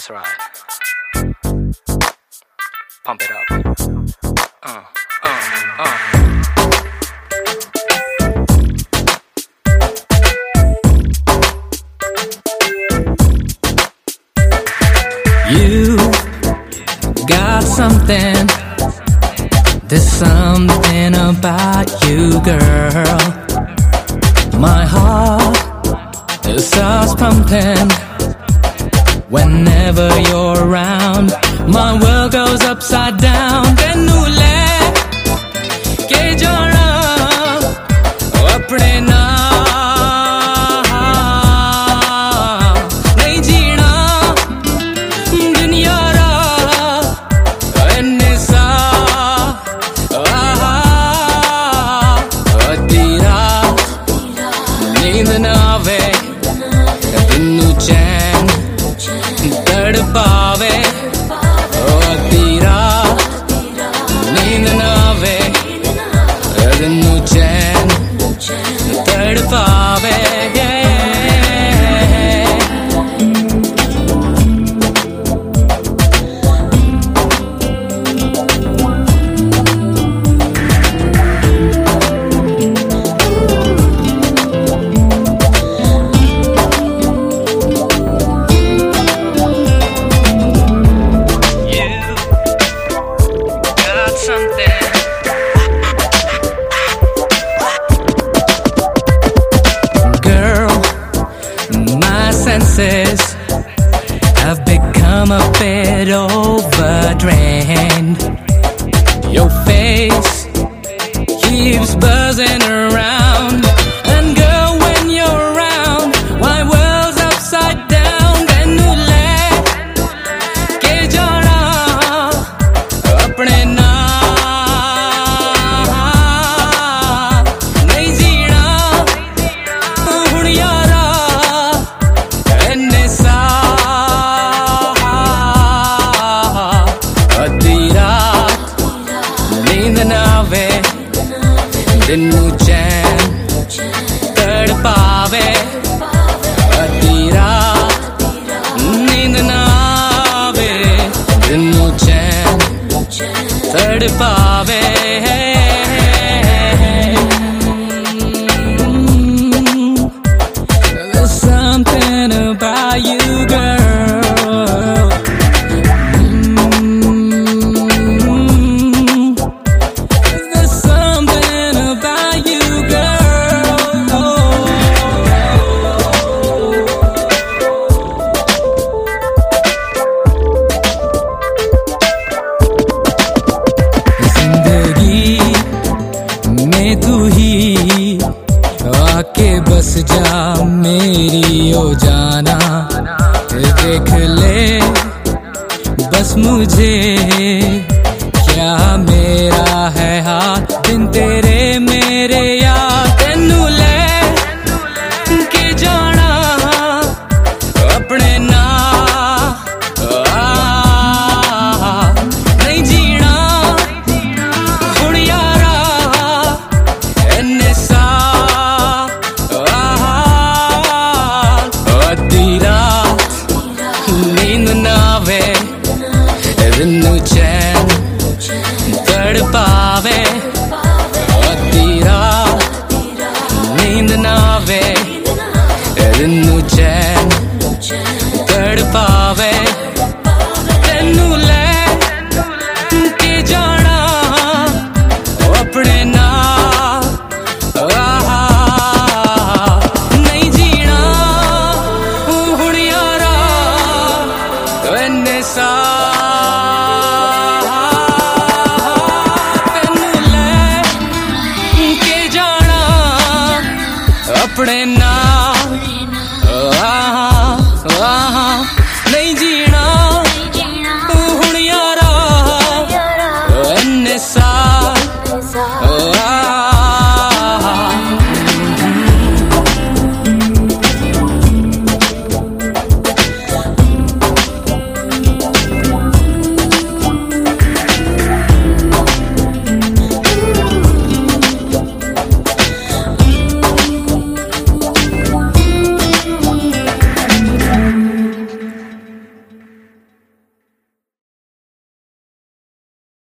That's right. Pump it up. You got something. There's something about you, girl. My heart starts pumping whenever you're around. My world goes upside down. Tenu le ke jana apne naam nahi jeena duniya ra enne sa tera neend na aave tenu चैन तड़पावे आधी रात नींद ना आवे तन्नू चैन तड़पावे senses have become a bit overdrained. Your face keeps buzzing around, and girl, when you're around, my world's upside down. Tenu le ke jana apne naam nahi jeena hun yaara Tannu चैन तड़पावे आधी रात नींद ना आवे तन्नू चैन तड़पावे There's something about you, girl. तू ही आके बस जा मेरी ओ जाना, देख ले बस मुझे क्या मेरा है हाथ दिन तेरे मेरे यार तन्नू ले के जाना अपने ना नहीं जीना हुण यारा नींद ना आवे तन्नू चैन तड़पावे आधी रात नींद ना आवे तन्नू चैन तड़पावे तन्नू ले के जाना अपने ना नहीं जीना हुण यारा सा तन्नू ले के जाना अपने ना